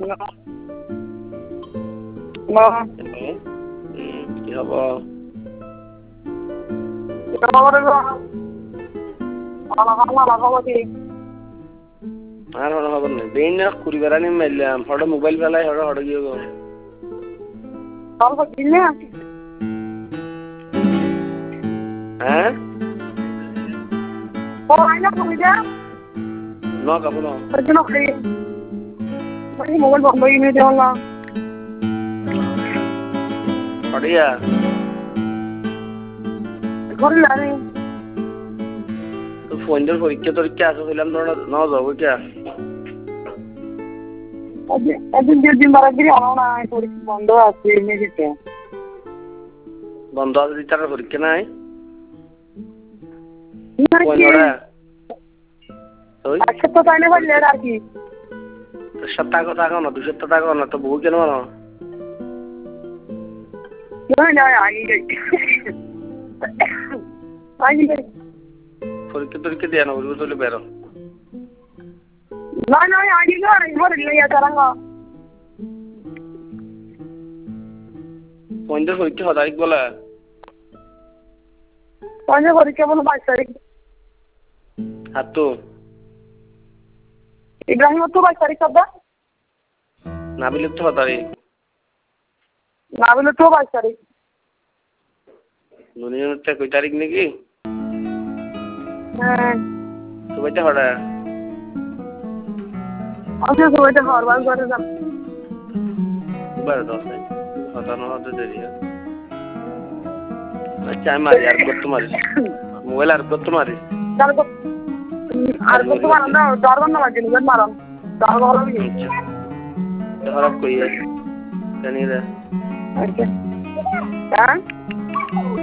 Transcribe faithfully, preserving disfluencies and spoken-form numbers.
কি হব আর হড় খবর নেই দিন না কুড়ি বেড়া নিয়ে মারলাম হড় মোবাইল ফেলাই হড় হড় গিয়ে গো হ্যাঁ ন কাপু ন মোবাইল বন্ধ কিনে দেওয়া হড়িয়া ঘরে লাগে তো ফোন দিয়ে পরীক্ষা টরীক্ষা আছে হইলাম তো ন যাবো কে একদিন দেড় বারা গিয়ে আনো না পরীক্ষা বন্ধ আছে এমনি দিতে বন্ধ আছে দিতে পরীক্ষা নাই এক সপ্তাহ টাইমে পারলে আর কি সপ্তাহ টাকা না দু সপ্তাহ টাকা না তো বহু কেন না পরীক্ষা টরীক্ষা দিয়ে না বুঝবো তাহলে বেরো না না আগে না এবার ইয়া তারাঙ্গা কোন দিন পরীক্ষা হয় তারিখ বলে কোন দিন পরীক্ষা বলো বাইশ তারিখ আর তো ইব্রাহিম তো বাইশ তারিখ কবে নাবিলের তো হয় তারিখ নাবিলের তো বাইশ তারিখ দুনিয়ার থেকে কই তারিখ নাকি হ্যাঁ তো কইতে হড়া আচ্ছা সবাইতে হরবার করে যাম বার দশ হতা না হতে দেরি আচ্ছা আমি মারি আর করতে মারি মোবাইল আর করতে মারি আর করতে পারেন না দরবার না লাগে নিজের মারাম দরবার হলো কি খারাপ কই জানি রে আচ্ছা হ্যাঁ